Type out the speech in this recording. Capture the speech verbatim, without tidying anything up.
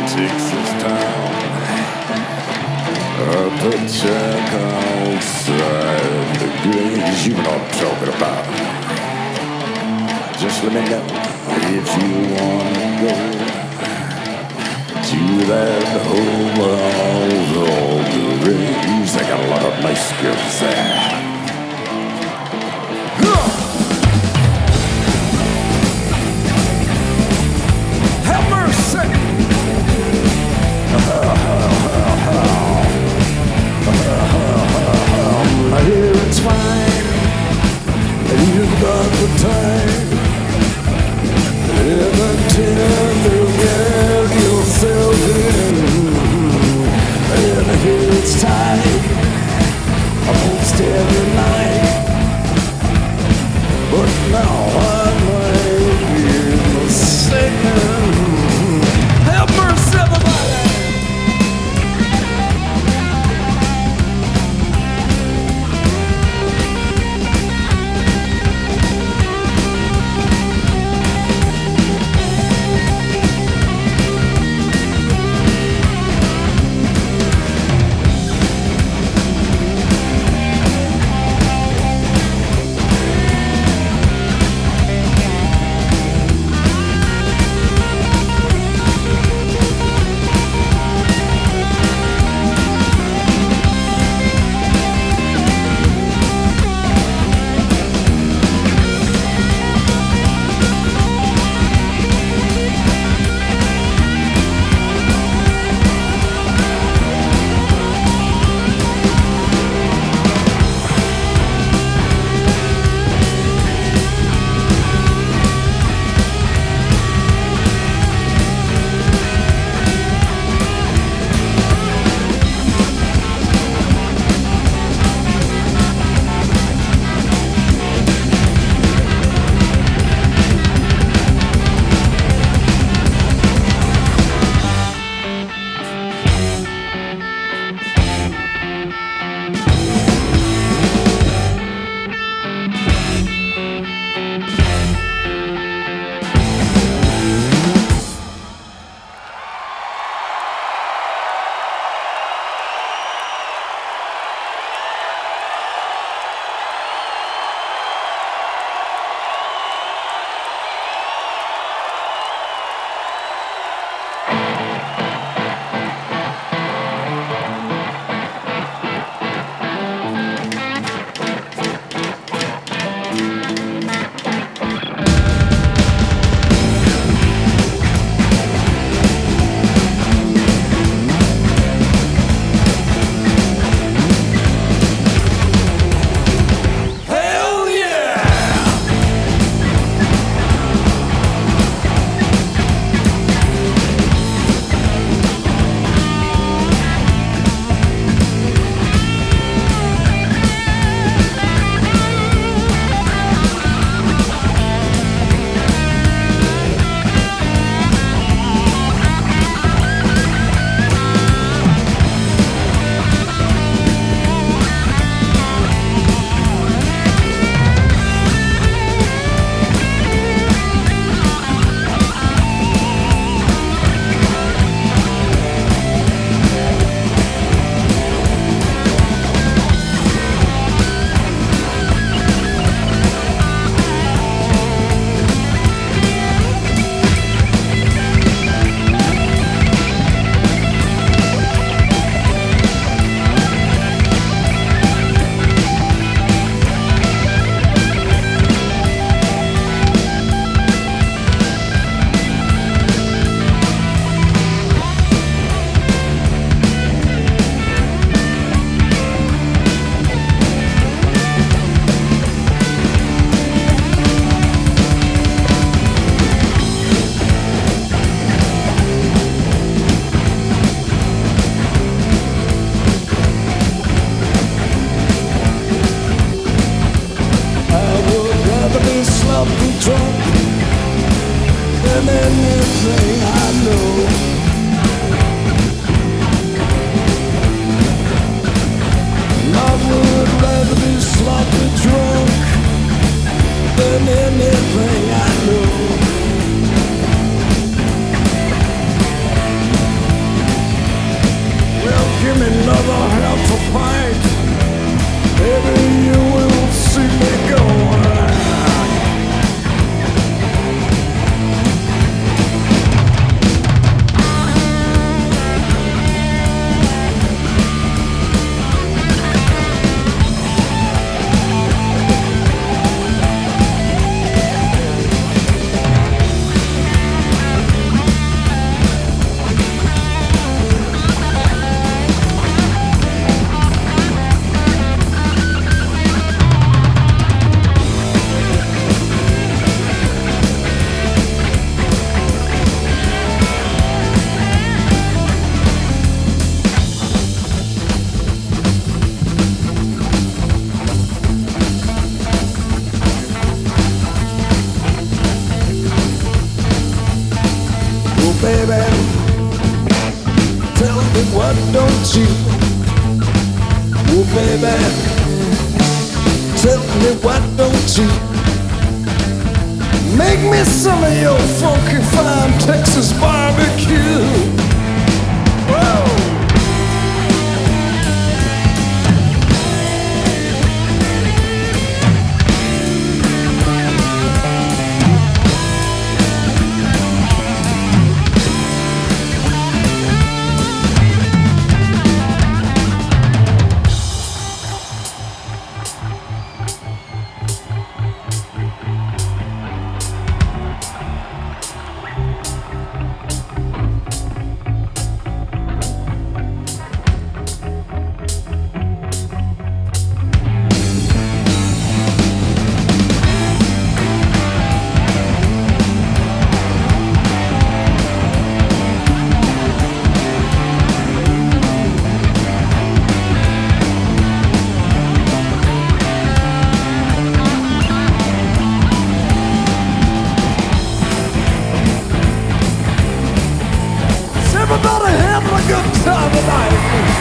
takes us down. Up the check outside the gate. You know what I'm talking about. Just let me know if you wanna go to that home house all the rage. They got a lot of nice girls there. Have mercy. I hear it's fine. You've got the time. Ever tender get yourself in. And I hear it's time. I won't stand another half a pint, maybe you will see me go on. Baby, tell me what don't you? Oh baby, tell me what don't you? Make me some of your funky fine Texas barbecue. Woo! Everybody having a good time tonight.